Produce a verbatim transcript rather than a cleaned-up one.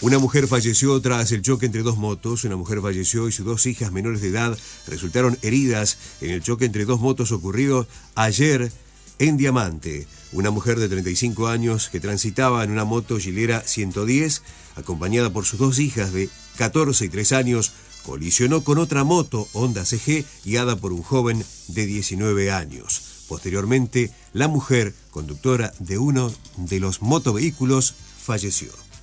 Una mujer falleció tras el choque entre dos motos. Una mujer falleció y sus dos hijas menores de edad resultaron heridas en el choque entre dos motos ocurrido ayer en Diamante. Una mujer de treinta y cinco años que transitaba en una moto Gilera ciento diez, acompañada por sus dos hijas de catorce y tres años, colisionó con otra moto Honda C G guiada por un joven de diecinueve años. Posteriormente, la mujer, conductora de uno de los motovehículos, falleció.